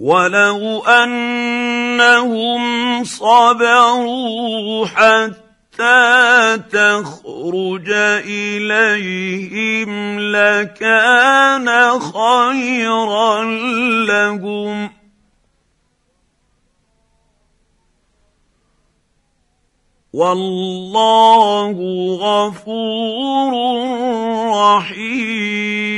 وَلَوْ أَنَّهُمْ صَبَرُوا حَتَّىٰ تَخْرُجَ إِلَيْهِمْ لَكَانَ خَيْرًا لَّهُمْ ۚ وَاللَّهُ غَفُورٌ رَّحِيمٌ.